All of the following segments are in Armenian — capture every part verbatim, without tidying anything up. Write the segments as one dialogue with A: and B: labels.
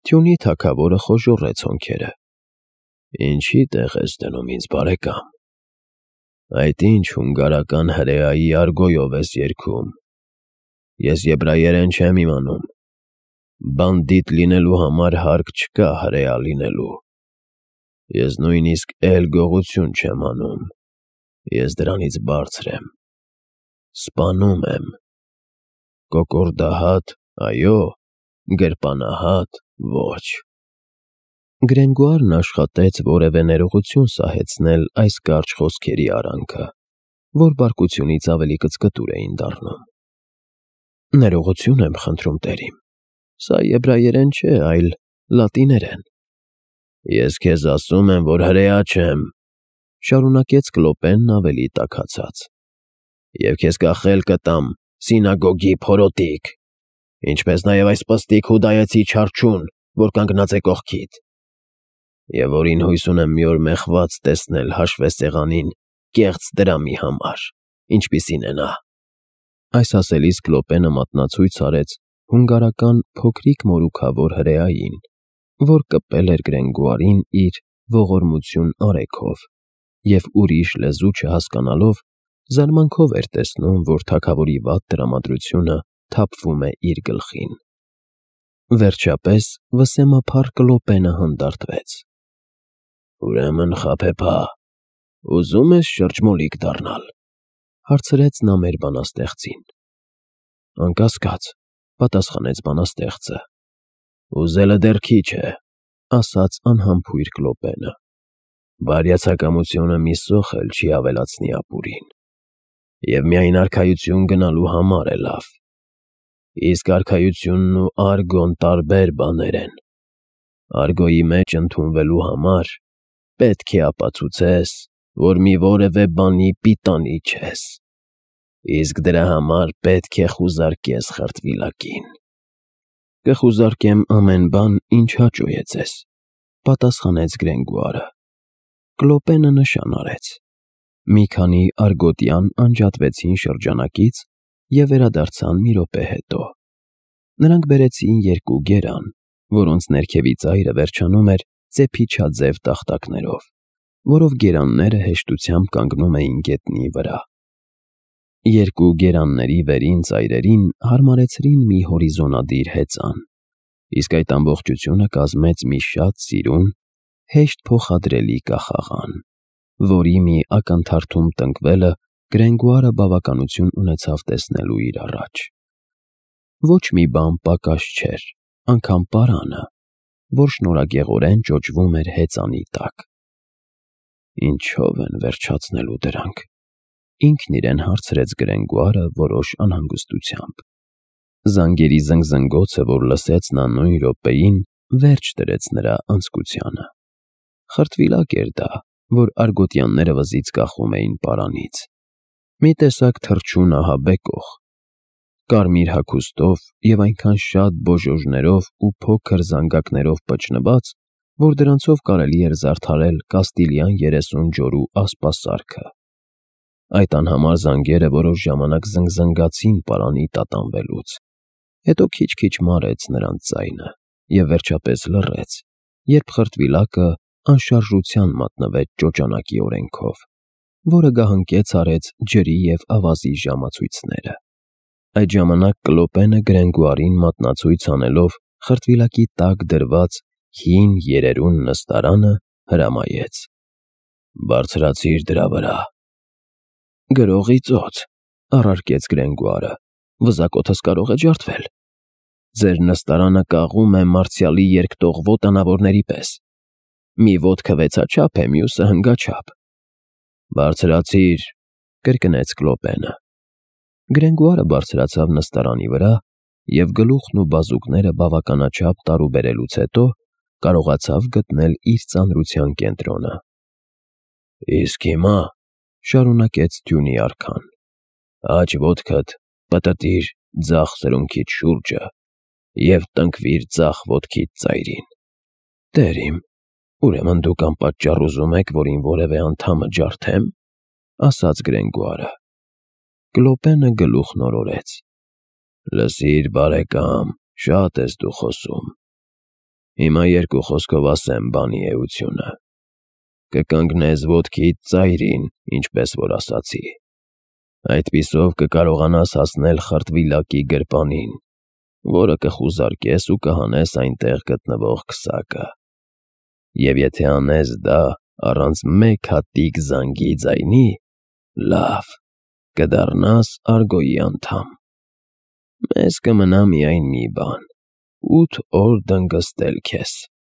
A: Թյունի թագավորը խոժոռեց հոնքերը։ Ինչի՞ տեղ ես դնում ինձ, բարեկամ։ Այդ ինչ հունգարական հրեայի արգոյով ես երգում։ Ես եբրայերեն չեմ իմանում։ Բանդիտ լինելու համար հարկ չկա հրեա լինելու։ Ես նույնիսկ էլ գողություն չեմ անում։ Ես դրանից բարձր եմ։ Սպանում եմ։ Կոկորդահատ՝ այո, գրպանահատ՝ ոչ։ Գրենգոարն աշխատեց որևէ ներողություն սահեցնել այս կարճ խոսքերի արանքը, որ բարկությունից ավելի կծկտուր էին դառնում։ Ներողություն եմ խնդրում, տերիմ։ Սա եբրայերեն չէ, այլ լատիներեն։ Ես քեզ ասում եմ, որ հրեա չեմ, շարունակեց Կլոպենն ավելի տաքացած։ Եվ քեզ կախել կտամ, սինագոգի փորոտիք, ինչպես նաև այս պստիկ հուդայեցի չարչուն, որ կանգնած է կողքիդ, և որին հույս ունեմ մի օր մեխված տեսնել հաշվեսեղանին կեղծ դրամի համար, ինչպիսին է նա։ Այս ասելիս Կլոպենը մատնացույց արեց հունգարական փոքրիկ մորուքավոր հրեային, որ կպել էր Գրենգոարին իր ողորմություն արեգով, և ուրիշ լեզու չհասկանալով, զարմանքով էր տեսնում, որ թագավորի վատ տրամադրությունը թափվում է իր գլխին։ Վերջապես վսեմափառ Կլոպենը հանդարտվեց։ Ուրեմն խաբեբա, ուզում ես շրջմոլիկ դառնալ, հարցրեց նա մեր բանաստեղծին։ Անկասկած, պատասխանեց բանաստեղծը։ Ուզելը դեռ քիչ է, ասաց անհամբույր Կլոպենը։ Բարյացակամությունը մի սոխ էլ չի ավելացնի ապուրին, և միայն արքայություն գնալու համար է լավ։ Իսկ արքայությունն ու արգոն տարբեր բաներ են։ Արգոյի մեջ ընդունվելու համար պետք է ապացուցես, որ մի որևէ բանի պիտանի չես, իսկ դրա համար պետք է խուզարկես խրտվիլակին։ Կխուզարկեմ ամեն բան, ինչ հաճո է ձեզ, պատասխանեց Գրենգոարը։ Կլոպենը նշան արեց։ Մի քանի արգոտյան անջատվեցին շրջանակից և վերադարձան մի րոպե հետո։ Նրանք բերեցին երկու գերան, որոնց ներքևի ծայրը վերջանում էր ծեփիչաձև տախտակներով, որով գերանները հեշտությամբ կանգնում էին գետնի վրա։ Երկու գերանների վերին ծայրերին հարմարեցրին մի հորիզոնադիր հեծան, իսկ այդ ամբողջությունը կազմեց մի շատ սիրուն, հեշտ փոխադրելի կախաղան, որի մի ակնթարթում տնկվելը Գրենգոարը բավականություն ունեցավ տեսնելու իր առաջ։ Ոչ մի բան պակաս չէր, անգամ պարանը, որ շնորհագեղորեն ճոճվում էր հեծանի տակ։ Ինչո՞վ են վերջացնելու դրանք, ինքն իրեն հարցրեց Գրենգոարը որոշ անհանգստությամբ։ Զանգերի զնգզնգոցը, որ լսեց նա նույն րոպեին, վերջ դրեց նրա անձկությանը։ Խրտվիլակ էր դա, որ արգոտյանները վզից կախում էին պարանից։ Մի տեսակ թռչուն ահաբեկող, կարմիր հագուստով և այնքան շատ բոժոժներով ու փոքր զանգակներով պճնված, որ դրանցով կարելի էր զարդարել Կաստիլյան երեսուն ջորու ասպասարքը։ Այդ անհամար զանգերը որոշ ժամանակ զնգզնգացին պարանի տատանվելուց, հետո քիչ-քիչ մարեց նրանց ձայնը և վերջապես լռեց, երբ խրտվիլակը անշարժության մատնվեց ճոճանակի օրենքով, որը գահընկեց արեց ջրի և ավազի ժամացույցները։ Այդ ժամանակ Կլոպենը Գրենգոարին մատնացույց անելով խրտվիլակի տակ դրված հին երերուն նստարանը հրամայեց. Բարձրացիր դրա վրա։ Գրողի ծոց, առարկեց Գրենգոարը, վզակոթս կարող է ջարդվել։ Ձեր նստարանը կաղում է մարցիալի երգտող ոտանավորների պես։ Մի ոտքը վեցաչափ է, մյուսը հնգաչափ։ Բարձրացիր, կրկնեց Կլոպենը։ Գրենգոարը բարձրացավ նստարանի վրա և գլուխն ու բազուկները բավականաչափ տարուբերելուց հետո կարողացավ գտնել իր ծանրության կենտրոնը։ Իսկ հիմա, շարունակեց թյունի արքան, աջ ոտքդ պտտիր ձախ սրունքիդ շուրջը և տնկվիր ձախ ոտքիդ ծայրին։ Տերիմ, ուրեմն դուք անպատճառ ուզում եք, որ իմ որևէ անդամը ջարդեմ, ասաց Գրենգոարը։ Կլոպենը գլուխն օրորեց։ Լսիր, բարեկամ, շատ ես դու խոսում։ Հիմա երկու խոսքով ասեմ բանի էությունը. կկանգնես ոտքիդ ծայրին, ինչպես որ ասացի։ Այդպիսով կկարողանաս հասնել խրտվիլակի գրպանին, որը կխուզարկես ու կհանես այնտեղ գտնվող քսակը։ Եվ եթե անես դա առանց մեկ հատիկ զանգի ձայնի, լավ, կդառնաս Արգոյի անդամ։ Մեզ կմնա միայն մի բան՝ ութ օր դնգստել քեզ։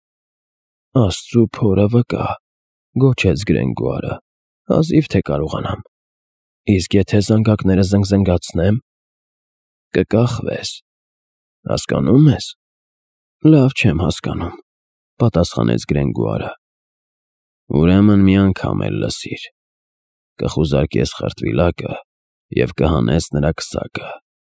A: Աստծու փորը վկա, գոչեց Գրենգոարը, հազիվ թե կարողանամ։ Իսկ եթե զանգակները զնգզնգացնեմ, կկախվես, հասկանո՞ւմ ես։ Լավ չեմ հասկանում, պատասխանեց Գրենգոարը։ Ուրեմն մի անգամ էլ լսիր. կխուզարկես խրտվիլակը և կհանես նրա քսակը։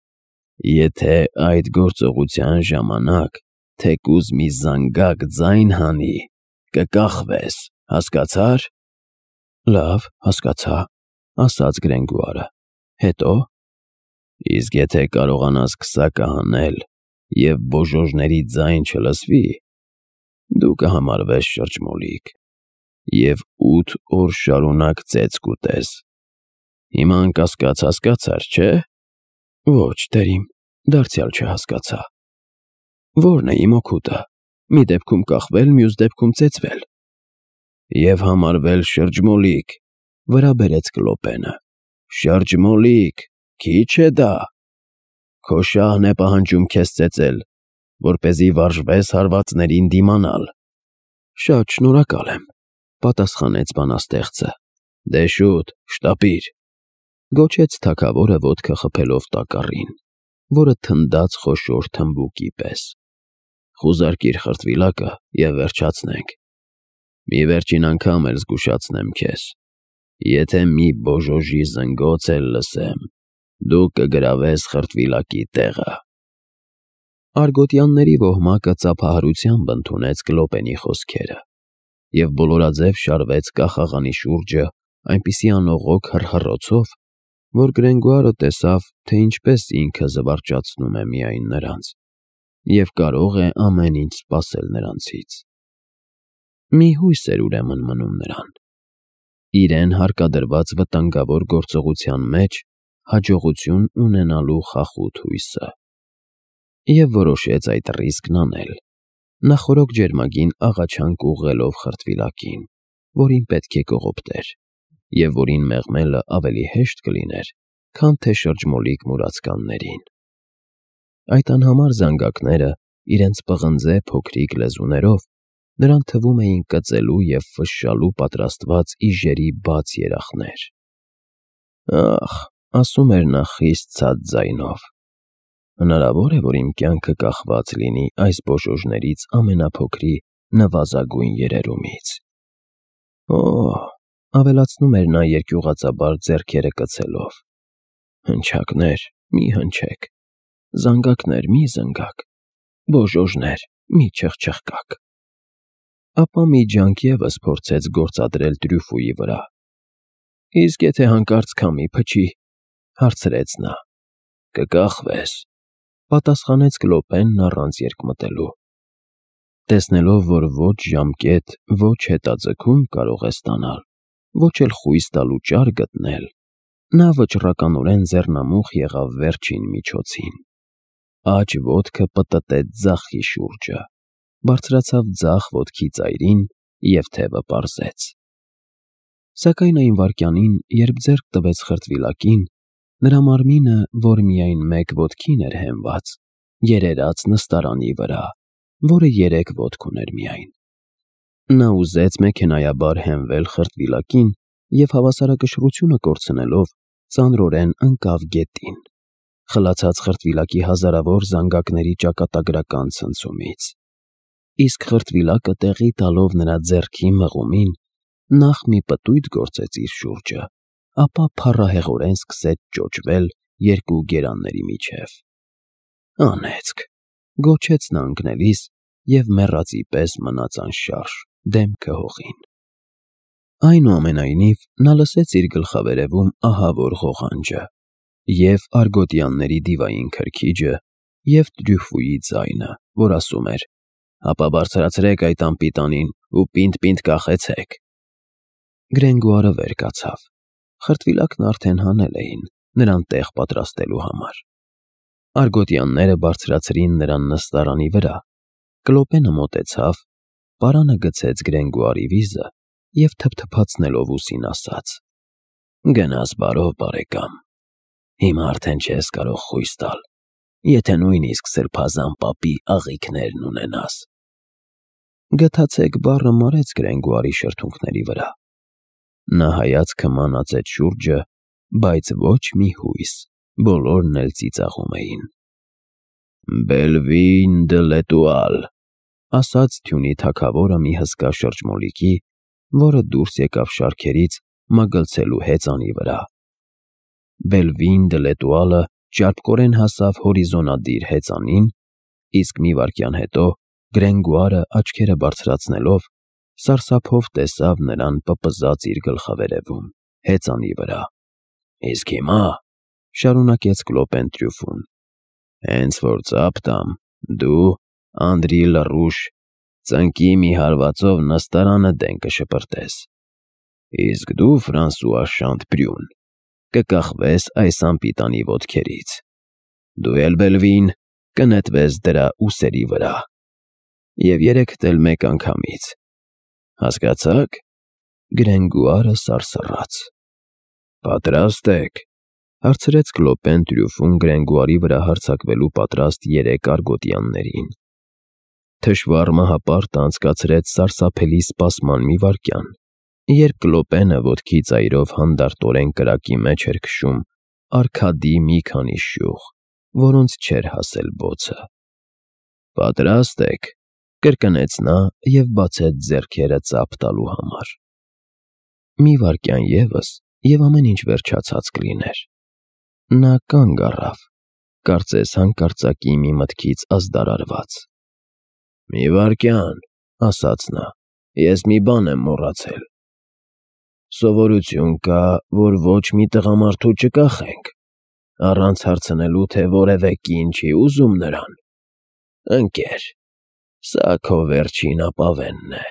A: Եթե այդ գործողության ժամանակ թեկուզ մի զանգակ ձայն հանի, կկախվես, հասկացա՞ր։ Լավ, հասկացա, ասաց Գրենգոարը։ Հետո՞։ Իսկ եթե կարողանաս քսակը հանել և բոժոժների ձայն չլսվի, դու կհամարվես շրջմոլիկ և ութ օր շարունակ ծեծ կուտես։ Հիմա անկասկած հասկացա՞ր, չէ։ Ոչ, տերիմ, դարձյալ չհասկացա։ Ո՞րն է իմ օգուտը, մի դեպքում կախվել, մյուս դեպքում ծեծվել։ Եվ համարվել շրջմոլիկ, վրա բերեց Կլոպենը։ Շրջմոլիկ, քիչ է դա։ Քո շահն է պահանջում քեզ ծեծել, որպեսզի վարժվես հարվածներին դիմանալ։ Շատ շնորհակալ եմ, պատասխանեց բանաստեղծը։ Դե շուտ, շտապիր, գոչեց թագավորը ոտքը խփելով տակառին, որը թնդաց խոշոր թմբուկի պես։ Խուզարկիր խրտվիլակը և վերջացնենք։ Մի վերջին անգամ էլ զգուշացնեմ քեզ. եթե մի բոժոժի զնգոց էլ լսեմ, դու կգրավես խրտվիլակի տեղը։ Արգոտյանների ոհմակը ծափահարությամբ ընդունեց Կլոպենի խոսքերը և բոլորաձև շարվեց կախաղանի շուրջը այնպիսի անողոք հռհռոցով, որ Գրենգոարը տեսավ, թե ինչպես ինքը զվարճացնում է միայն նրանց և կարող է ամեն ինչ սպասել նրանցից։ Մի հույս էր ուրեմն մնում նրան. իրեն հարկադրված վտանգավոր գործողության մեջ հաջողություն ունենալու խախուտ հույսը։ Եվ որոշեց այդ ռիսկն անել, նախօրոք ջերմագին աղաչանք ուղղելով խրտվիլակին, որին պետք է կողոպտեր, և որին մեղմելը ավելի հեշտ կլիներ, քան թե շրջմոլիկ մուրացկաններին։ Այդ անհամար զանգակները իրենց պղնձե փոքրիկ լեզուներով նրան թվում էին կծելու և ֆշշալու պատրաստված իժերի բաց երախներ։ Ախ, ասում էր նա խիստ ցած ձայնով, հնարավո՞ր է, որ իմ կյանքը կախված լինի այս բոժոժներից ամենափոքրի նվազագույն երերումից։ Օ՜, ավելացնում էր նա երկյուղածաբար ձեռքերը կցելով, հնչակներ, մի հնչեք, զանգակներ, մի զնգաք, բոժոժներ, մի չխչխկաք։ Ապա մի ջանք ևս փորձեց գործադրել Տրյուֆուի վրա։ Իսկ եթե հանկարծ քամի փչի, հարցրեց նա։ Կկախվես, պատասխանեց Կլոպենն առանց երկմտելու։ Տեսնելով, որ ոչ ժամկետ, ոչ հետաձգում կարող է ստանալ, ոչ էլ խույս տալու ճար գտնել, նա վճռականորեն ձեռնամուխ եղավ վերջին միջոցին։ Աջ ոտքը պտտեց ձախի շուրջը, բարձրացավ ձախ ոտքի ծայրին և թևը պարզեց։ Սակայն այն վայրկյանին, երբ ձեռք տվեց խրտվիլակին, նրա մարմինը, որ միայն մեկ ոտքին էր հենված, երերաց նստարանի վրա, որը երեք ոտք ուներ միայն։ Նա ուզեց մեքենայաբար հենվել խրտվիլակին և հավասարակշռությունը կորցնելով ծանրորեն ընկավ գետին, խլացած խրտվիլակի հազարավոր զանգակների ճակատագրական ցնցումից։ Իսկ խրտվիլակը տեղի տալով նրա ձեռքի մղումին, նախ մի պտույտ գործեց իր շուրջը, ապա փառահեղորեն սկսեց ճոճվել երկու գերանների միջև։ Անեծք, գոչեց նա ընկնելիս և մեռածի պես մնաց անշարժ, դեմքը հողին։ Այնուամենայնիվ, նա լսեց իր գլխավերևում ահավոր ղողանջը և արգոտյանների դիվային քրքիջը և Տրյուֆուի ձայնը, որ ասում էր. ապա բարձրացրեք այդ անպիտանին ու պինդ-պինդ կախեցեք։ Գրենգուարը վեր կացավ։ Խրտվիլակն արդեն հանել էին, նրան տեղ պատրաստելու համար։ Արգոտյանները բարձրացրին նրան նստարանի վրա։ Կլոպենը մոտեցավ, պարանը գցեց Գրենգուարի վիզը և թփթփացնելով ուսին ասաց. «Գնաս բարով, բարեկամ, հիմա արդեն չես կարող խույս տալ, եթե նույնիսկ սրբազան պապի աղիքներն ունենաս»։ «Գթացեք» բառը մարեց Գրենգուարի շրթունքների վրա։ Նա հայացքը մանածեց շուրջը, բայց ոչ մի հույս, բոլորն էլ ծիծաղում էին։ «Բելվին դը լետուալ», ասաց թյունի թագավորը մի հսկա շրջմոլիկի, որը դուրս եկավ շարքերից մագլցելու հեծանի վրա։ Բելվին դը լետուալը ճարպկորեն հասավ հորիզոնադիր հեծանին, իսկ մի վայրկյան հետո Գրենգուարը աչքերը բարձրացնելով սարսափով տեսավ նրան պպզած իր գլխավերևում, հեծանի վրա։ «Իսկ հիմա», շարունակեց Կլոպեն Տրյուֆուն, «հենց որ ծափ տամ, դու, Անդրի լռուշ, ծնկի մի հարվածով նստարանը դեն կշպրտես, իսկ դու, Ֆրանսուଆ Շանտպրյուն, կկախվես այս անպիտանի ոտքերից, դու էլ, Բելվին, կնետվես դրա ուսերի վրա, և երեքդ էլ մեկ անգամից, հասկացա՞ք»։ Գրենգուարը սարսռաց։ «Պատրաստ եք», հարցրեց Կլոպեն Տրյուֆուն Գրենգուարի վրա հարձակվելու պատրաստ երեք արգոտյաններին։ Թշվառ մահապարտը անցկացրեց սարսափելի սպասման մի վայրկյան, երբ Կլոպենը ոտքի ծայրով հանդարտորեն կրակի մեջ էր քշում արգադի մի քանի շյուղ, որոնց չէր հասել բոցը։ «Պատրաստ եք», կրկնեց նա և բացեց ձեռքերը ծափ տալու համար։ Մի վայրկյան ևս, և ամեն ինչ վերջացած կլիներ։ Նա կանգ առավ, կարծես հանկարծակի մի մտքից ազդարարված։ «Մի վայրկյան», ասաց նա, «ես մի բան եմ մոռացել։ Սովորություն կա, որ ոչ մի տղամարդու չկախենք, առանց հարցնելու, թե որևէ կին չի ուզում նրան։ Ընկեր, սա քո վերջին ապավենն է։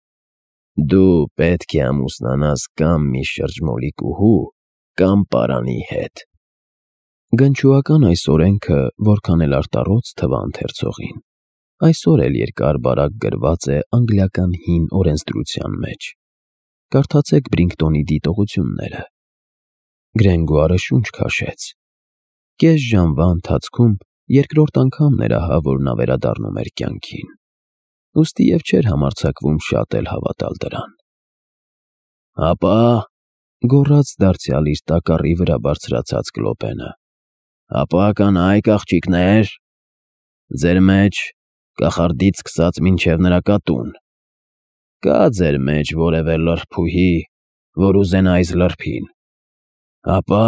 A: Դու պետք է ամուսնանաս կամ մի շրջմոլիկուհու, կամ պարանի հետ»։ Գնչուական այս օրենքը որքան էլ արտառոց թվա ընթերցողին, այսօր էլ երկար-բարակ գրված է անգլիական հին օրենսդրության մեջ։ Կարդացեք Բրինգտոնի դիտողությունները։ Գրենգուարը շունչ քաշեց։ Կես ժամվա ընթացքում երկրորդ անգամն էր ահա, որ նա վերադառնում էր կյանքին, ուստի և չէր համարձակվում շատ էլ հավատալ դրան։ «Հապա», գոռաց դարձյալ իր տակառի վրա բարձրացած Կլոպենը, «հապա կանայք, աղջիկներ, ձեր մեջ, կախարդից սկսած մինչև նրա կատուն, կա՞ ձեր մեջ որևէ լրբուհի, որ ուզենա այս լրբին, հապա,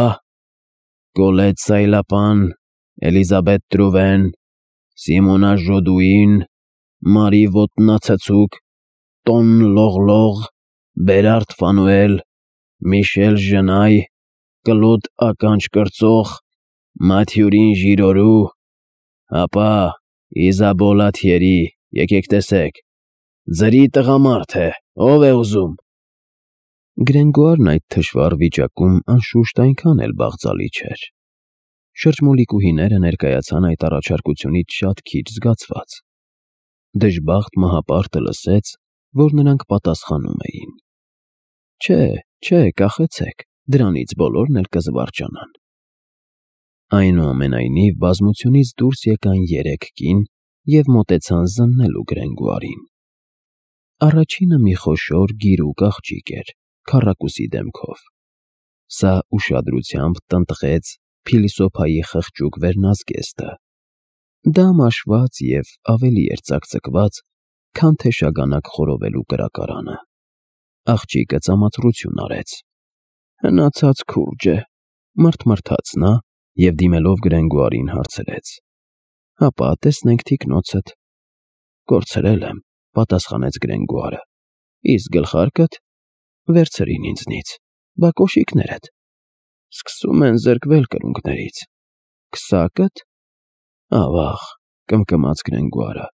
A: Կոլետ Սայլապան, Էլիզաբետ Տրուվեն, Սիմոնա Ժոդուին, Մարի Ոտնացցուկ, Տոն Լողլող, Բերարդ Ֆանուել, Միշել Ժնայ, Կլոդ Ականջ կրծող, Մաթյուրին Ժիրորու, հապա, Իզաբոլա Թիերի, եկեք տեսեք, ձրի տղամարդ է, ով է ուզում»։ Գրենգուարն այդ թշվառ վիճակում անշուշտ այնքան էլ բաղձալի չէր։ Շրջմոլիկուհիները ներկայացան այդ առաջարկությունից շատ քիչ զգացված։ Դժբախտ մահապարտը լսեց, որ նրանք պատասխանում էին. «Չէ, չէ, կախեցեք, դրանից բոլորն էլ կզվարճանան»։ Այնուամենայնիվ բազմությունից դուրս եկան երեք կին և մոտեցան զննելու Գրենգուարին։ Առաջինը մի խոշոր գիրուկ աղջիկ էր, քառակուսի դեմքով։ Սա ուշադրությամբ տնտղեց փիլիսոփայի խղճուկ վերնազգեստը։ Դա մաշված և ավելի էր ծակծկված, քան թե շագանակ խորովելու կրակարանը։ Աղջիկը ծամացրություն արեց։ «Հնացած քուրջ է», մռթմռթաց նա և դիմելով Գրենգուարին հարցրեց. «Հապա, տեսնենք թիկնոցդ»։ «Կորցրել եմ», պատասխանեց Գրենգուարը։ «Իսկ գլխարկդ»։ «Վերցրին ինձնից, բա կոշիկներդ»։ «Սկսում են զրկվել կրունկներից»։ «Քսակդ»։ «Ավաղ», կմկմաց Գրենգուարը։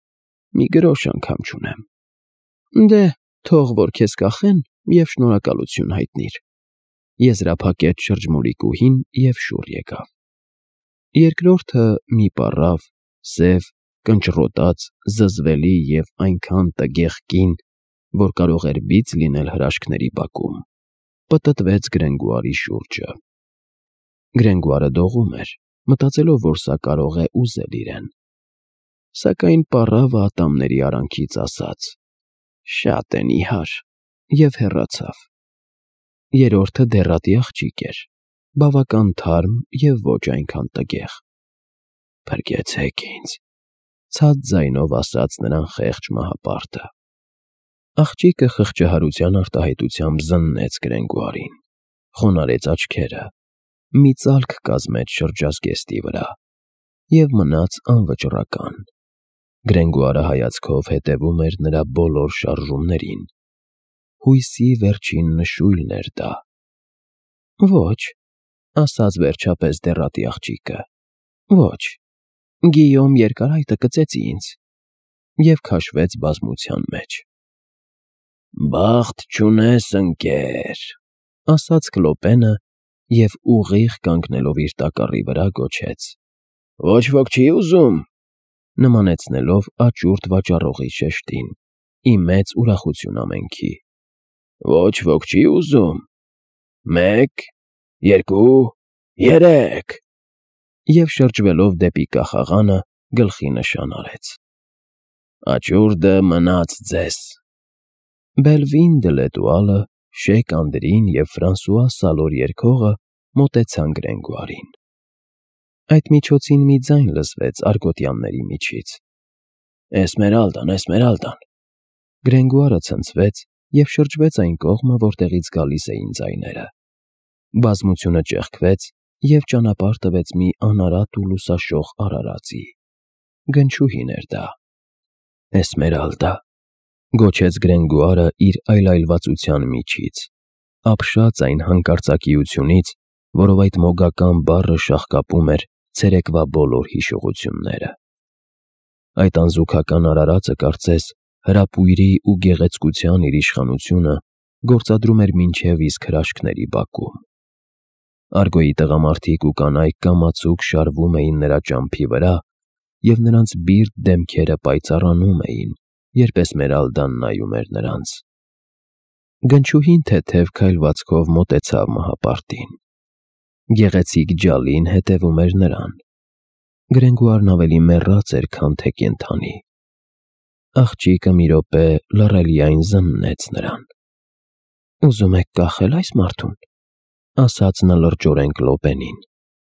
A: մի գրոշ անգամ չունեմ։ Դե, թող որ քեզ կախեն և շնորհակալություն հայտնիր, եզրափակեց շրջմուրիկուհին և շուռ եկավ։ Երկրորդը մի պառավ, սև, կնճռոտած, զզվելի և այնքան տգեղ կին, որ կարող էր բիծ լինել հրաշքների բակում, պտտվեց Գրենգուարի շուրջը։ Գրենգուարը դողում էր, մտածելով, որ սա կարող է ուզել իրեն։ Սակայն պառավը ատամների արանքից ասաց. «Շատ են իհար» և հեռացավ։ Երրորդը դեռատի աղջիկ էր, բավական թարմ և ոչ այնքան տգեղ։ «Փրկեցեք ինձ», ցած ձայնով ասաց նրան խեղճ մահապարտը։ Աղջիկը խղճահարության արտահայտությամբ զննեց Գրենգուարին, խոնարհեց աչքերը, մի ծալք կազմեց շրջազգեստի վրա և մնաց անվճռական։ Գրենգուարը հայացքով հետևում էր նրա բոլոր շարժումներին։ Հույսի վերջին նշույլն էր դա։ «Ոչ», ասաց վերջապես դեռատի աղջիկը, «ոչ, Գիյոմ Երկարայտը կծեցի ինձ» և քաշվեց բազմության մեջ։ «Բախտ չունես, ընկեր», ասաց Կլոպենը և ուղիղ կանգնելով իր տակառի վրա գոչեց. «Ոչ ոք չի ուզում», նմանեցնելով աճուրդ վաճառողի շեշտին, ի մեծ ուրախություն ամենքի։ «Ոչ ոք չի ուզում։ Մեկ, երկու, երեք» և շրջվելով դեպի կախաղանը գլխի նշան արեց։ «Աճուրդը մնաց ձեզ»։ Բելվին դե Լետուալը, Շեյք Անդրին և Ֆրանսուଆ Սալոր երգողը մոտեցան Գրենգուարին։ Այդ միջոցին մի ձայն լսվեց արգոտյանների միջից. «Էսմերալդան, Էսմերալդան»։ Գրենգուարը ցնցվեց և շրջվեց այն կողմը, որտեղից գալիս էին ձայները։ Բազմությունը ճեղքվեց և ճանապարհ տվեց մի անարատ ու լուսաշող արարածի։ Գնչուհին էր դա։ «Էսմերալդա», գոչեց Գրենգուարը իր այլայլվածության միջից, ապշած այն հանկարծակիությունից, որով այդ մոգական բառը շաղկապում էր ցերեկվա բոլոր հիշողությունները։ Այդ անզուգական արարածը կարծես հրապույրի ու գեղեցկության իր իշխանությունը գործադրում էր մինչև իսկ հրաշքների բակում։ Արգոյի տղամարդիկ ու կանայք կամացուկ շարվում էին նրա ճամփի վրա, և նրանց բիրտ դեմքերը պայծառանում էին, երբ Էսմերալդան նայում էր նրանց։ Գնչուհին թեթև քայլվածքով մոտեցավ մահապարտին։ Գեղեցիկ ջալին հետևում էր նրան։ Գրենգուարն ավելի մեռած էր, քան թե կենդանի։ Աղջիկը մի րոպե լռելիայն զննեց նրան։ «Ուզում եք կախե՞լ այս մարդուն», ասաց նա լրջորեն Կլոպենին։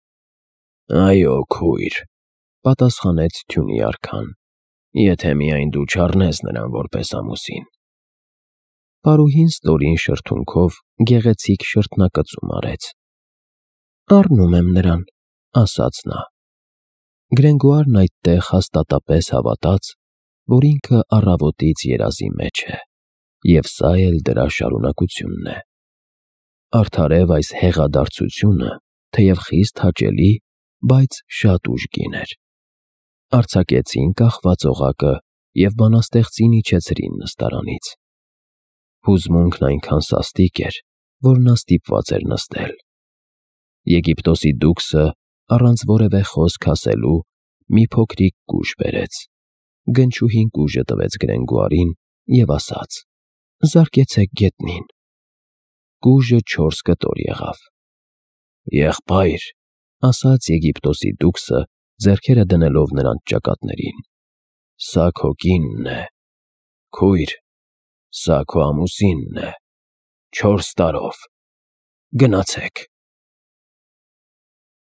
A: «Այո, քույր», պատասխանեց թյունի արքան, «եթե միայն դու չառնես նրան որպես ամուսին»։ Պարուհին ստորին շրթունքով գեղեցիկ շրթնակծում արեց։ «Առնում եմ նրան», ասաց նա։ Գրենգուարն այդտեղ հաստատապես հավատաց, որ ինքը առավոտից երազի մեջ է, և սա էլ դրա շարունակությունն է։ Արդարև այս հեղադարձությունը, թեև խիստ հաճելի, բայց շատ ուժգին էր։ Արձակեցին կախված օղակը և բանաստեղծին իջեցրին նստարանից։ Հուզմունքն այնքան սաստիկ էր, որ նա ստիպված էր նստել։ Եգիպտոսի դուքսը, առանց որևէ խոսք ասելու, մի փոքրիկ կուժ բերեց։ Գնչուհին կուժը տվեց Գրենգուարին և ասաց. «Զարկեցեք գետնին»։ Կուժը չորս կտոր եղավ։ «Եղբայր», ասաց Եգիպտոսի դուքսը, ձեռքերը դնելով նրանց ճակատներին, «սա քո կինն է։ Քույր, սա քո ամուսինն է։ Չորս տարով։ Գնացեք»։